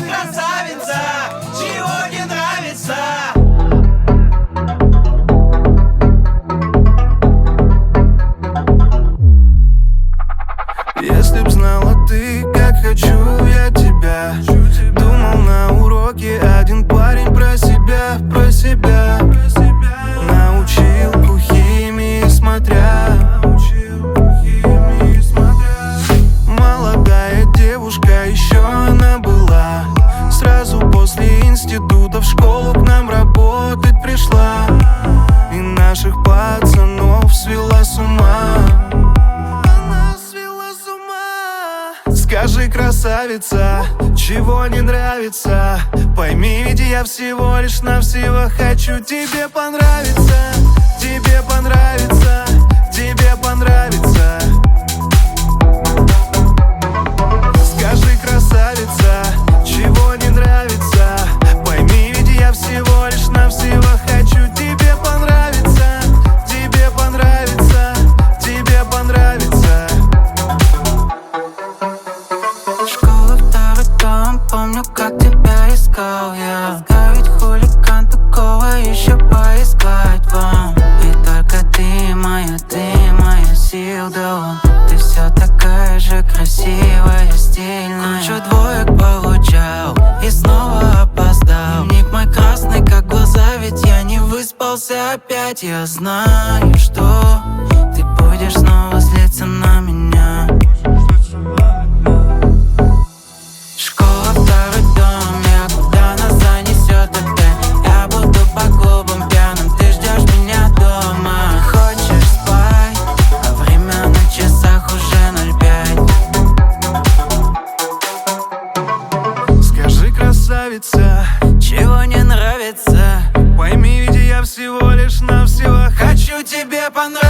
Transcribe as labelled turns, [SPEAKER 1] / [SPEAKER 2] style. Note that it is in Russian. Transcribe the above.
[SPEAKER 1] красавица, чего не нравится?
[SPEAKER 2] Если б знала ты, как хочу я тебя. Думал на уроке один парень про себя научил химии смотря. Молодая девушка, еще она была. Сразу после института в школу к нам работать пришла. И наших пацанов свела с ума. Скажи, красавица, чего не нравится? Пойми, ведь я всего лишь навсего хочу тебе понравиться. Тебе понравится, тебе понравится. Скажи, красавица, чего не нравится? Пойми, ведь я всего лишь навсего хочу тебе понравиться. Тебе понравится, тебе понравится.
[SPEAKER 3] Помню, как тебя искал я. А ведь хулиган, такого еще поискать вам. И только ты моя сила. Ты все такая же красивая, стильная. Кучу двоек получал и снова опоздал. Ник мой красный, как глаза, ведь я не выспался опять. Я знаю, что ты будешь снова злиться на меня. Чего не нравится?
[SPEAKER 2] Пойми, ведь я всего лишь навсего
[SPEAKER 3] хочу тебе понравиться.